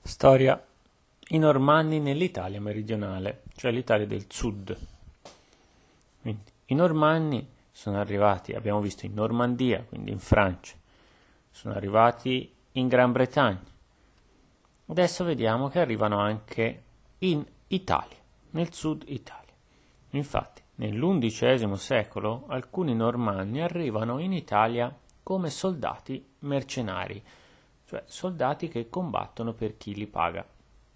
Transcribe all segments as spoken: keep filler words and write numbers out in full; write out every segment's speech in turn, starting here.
Storia. I Normanni nell'Italia meridionale, cioè l'Italia del Sud. Quindi, i Normanni sono arrivati, abbiamo visto, in Normandia, quindi in Francia, sono arrivati in Gran Bretagna. Adesso vediamo che arrivano anche in Italia, nel Sud Italia. Infatti, nell'undicesimo secolo alcuni Normanni arrivano in Italia come soldati mercenari, cioè soldati che combattono per chi li paga.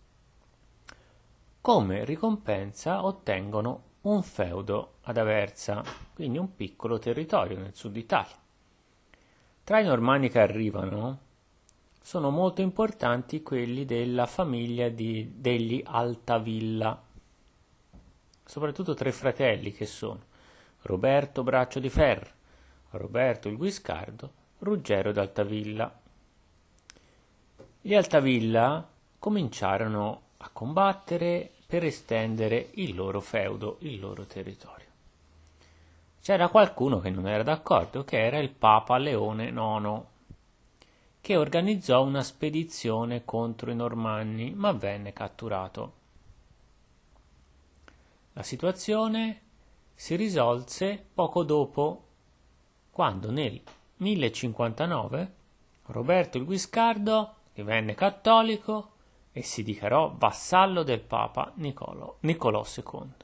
Come ricompensa ottengono un feudo ad Aversa, quindi un piccolo territorio nel Sud Italia. Tra i Normanni che arrivano sono molto importanti quelli della famiglia di, degli Altavilla, soprattutto tre fratelli che sono Roberto Braccio di Ferro, Roberto il Guiscardo, Ruggero d'Altavilla. Gli Altavilla cominciarono a combattere per estendere il loro feudo, il loro territorio. C'era qualcuno che non era d'accordo, che era il Papa Leone nono, che organizzò una spedizione contro i Normanni, ma venne catturato. La situazione si risolse poco dopo, quando nel millecinquantanove Roberto il Guiscardo divenne cattolico e si dichiarò vassallo del Papa Nicolò, Nicolò secondo.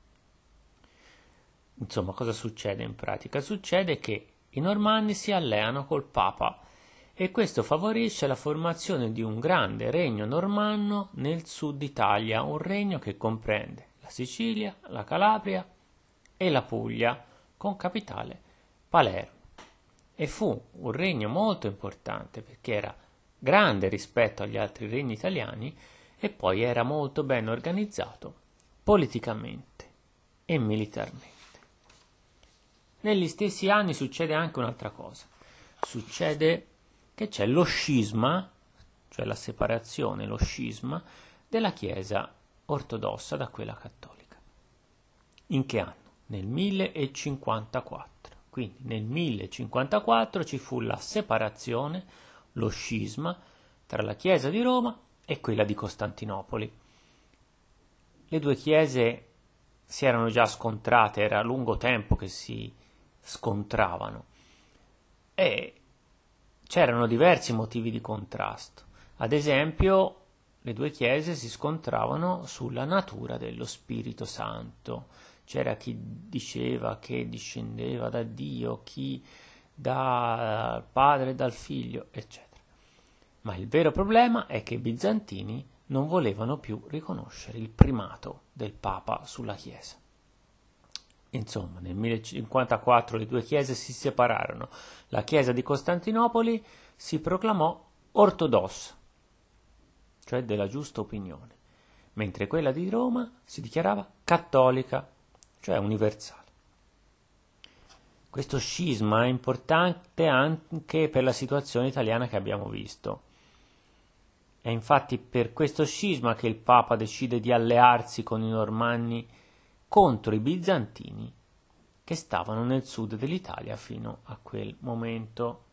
Insomma, cosa succede in pratica? Succede che i Normanni si alleano col Papa e questo favorisce la formazione di un grande regno normanno nel sud Italia, un regno che comprende la Sicilia, la Calabria e la Puglia, con capitale Palermo. E fu un regno molto importante perché era grande rispetto agli altri regni italiani e poi era molto ben organizzato politicamente e militarmente. Negli stessi anni succede anche un'altra cosa. Succede che c'è lo scisma, cioè la separazione, lo scisma della Chiesa ortodossa da quella cattolica. In che anno? Nel millecinquantaquattro. Quindi nel millecinquantaquattro ci fu la separazione, lo scisma tra la Chiesa di Roma e quella di Costantinopoli. Le due chiese si erano già scontrate, era lungo tempo che si scontravano e c'erano diversi motivi di contrasto. Ad esempio, le due chiese si scontravano sulla natura dello Spirito Santo. C'era chi diceva che discendeva da Dio, chi dal Padre e dal Figlio, eccetera. Ma il vero problema è che i bizantini non volevano più riconoscere il primato del Papa sulla Chiesa. Insomma, nel millecinquantaquattro le due chiese si separarono. La Chiesa di Costantinopoli si proclamò ortodossa, cioè della giusta opinione, mentre quella di Roma si dichiarava cattolica, cioè universale. Questo scisma è importante anche per la situazione italiana che abbiamo visto. È infatti per questo scisma che il Papa decide di allearsi con i Normanni contro i bizantini che stavano nel sud dell'Italia fino a quel momento.